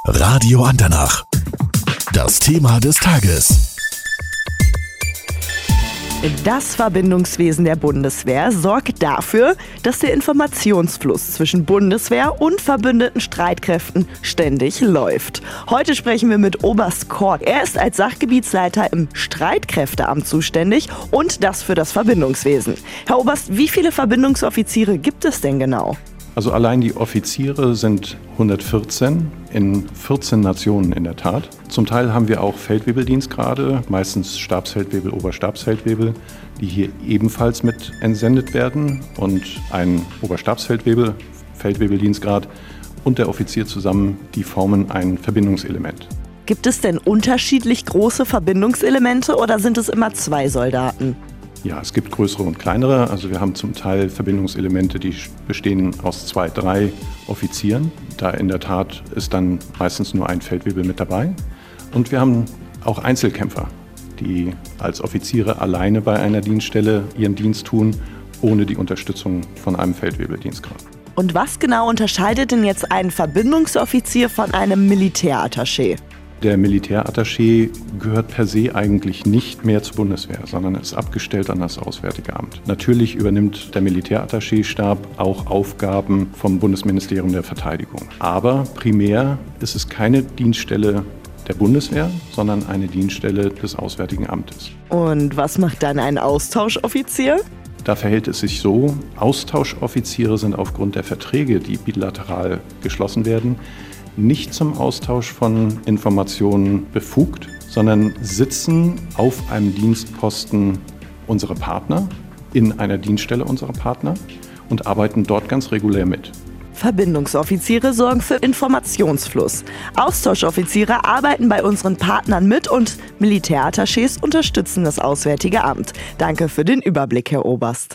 Radio Andernach. Das Thema des Tages. Das Verbindungswesen der Bundeswehr sorgt dafür, dass der Informationsfluss zwischen Bundeswehr und verbündeten Streitkräften ständig läuft. Heute sprechen wir mit Oberst Kork. Er ist als Sachgebietsleiter im Streitkräfteamt zuständig und das für das Verbindungswesen. Herr Oberst, wie viele Verbindungsoffiziere gibt es denn genau? Also allein die Offiziere sind 114 in 14 Nationen in der Tat. Zum Teil haben wir auch Feldwebeldienstgrade, meistens Stabsfeldwebel, Oberstabsfeldwebel, die hier ebenfalls mit entsendet werden. Und ein Feldwebeldienstgrad und der Offizier zusammen, die formen ein Verbindungselement. Gibt es denn unterschiedlich große Verbindungselemente oder sind es immer 2 Soldaten? Ja, es gibt größere und kleinere. Also wir haben zum Teil Verbindungselemente, die bestehen aus 2, 3 Offizieren. Da in der Tat ist dann meistens nur ein Feldwebel mit dabei. Und wir haben auch Einzelkämpfer, die als Offiziere alleine bei einer Dienststelle ihren Dienst tun, ohne die Unterstützung von einem Feldwebeldienstgrad. Und was genau unterscheidet denn jetzt einen Verbindungsoffizier von einem Militärattaché? Der Militärattaché gehört per se eigentlich nicht mehr zur Bundeswehr, sondern ist abgestellt an das Auswärtige Amt. Natürlich übernimmt der Militärattaché-Stab auch Aufgaben vom Bundesministerium der Verteidigung. Aber primär ist es keine Dienststelle der Bundeswehr, sondern eine Dienststelle des Auswärtigen Amtes. Und was macht dann ein Austauschoffizier? Da verhält es sich so, Austauschoffiziere sind aufgrund der Verträge, die bilateral geschlossen werden, nicht zum Austausch von Informationen befugt, sondern sitzen auf einem Dienstposten unserer Partner, in einer Dienststelle unserer Partner und arbeiten dort ganz regulär mit. Verbindungsoffiziere sorgen für Informationsfluss. Austauschoffiziere arbeiten bei unseren Partnern mit und Militärattachés unterstützen das Auswärtige Amt. Danke für den Überblick, Herr Oberst.